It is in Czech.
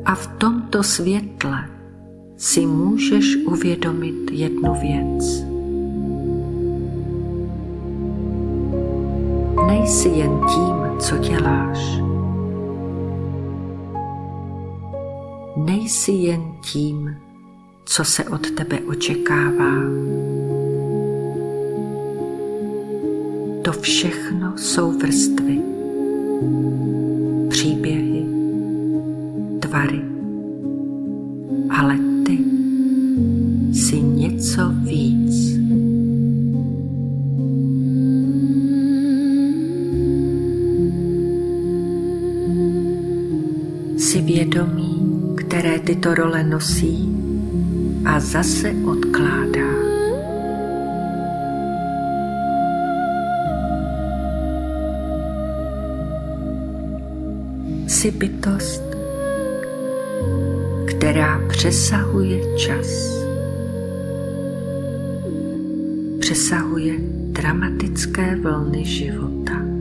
A v tomto světle si můžeš uvědomit jednu věc. Nejsi jen tím, co děláš. Nejsi jen tím, co se od tebe očekává. To všechno jsou vrstvy, příběhy, tvary, ale ty jsi něco víc. Jsi vědomí, které tyto role nosí a zase odkládá. Jsi bytost, která přesahuje čas. Přesahuje dramatické vlny života.